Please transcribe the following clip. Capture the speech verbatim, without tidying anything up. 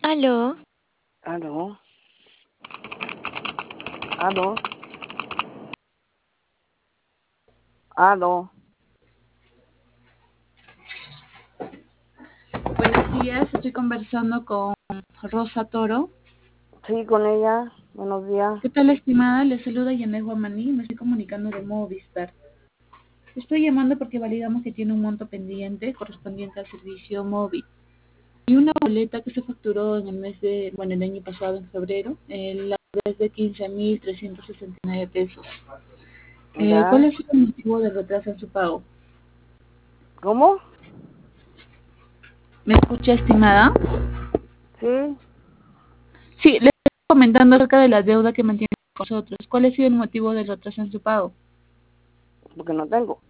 Aló. Aló. Aló. Aló. Buenos días, estoy conversando con Rosa Toro. Sí, con ella. Buenos días. ¿Qué tal, estimada? Le saluda Yanet Guamaní, me estoy comunicando de Movistar. Estoy llamando porque validamos que tiene un monto pendiente correspondiente al servicio móvil. Y una boleta que se facturó en el mes de, bueno, el año pasado, en febrero, eh, la es de quince mil trescientos sesenta y nueve pesos. Eh, ¿Cuál ¿Ya? es el motivo del retraso en su pago? ¿Cómo? ¿Me escucha, estimada? Sí, Sí, le estoy comentando acerca de la deuda que mantiene con nosotros. ¿Cuál ha sido el motivo del retraso en su pago? porque no tengo.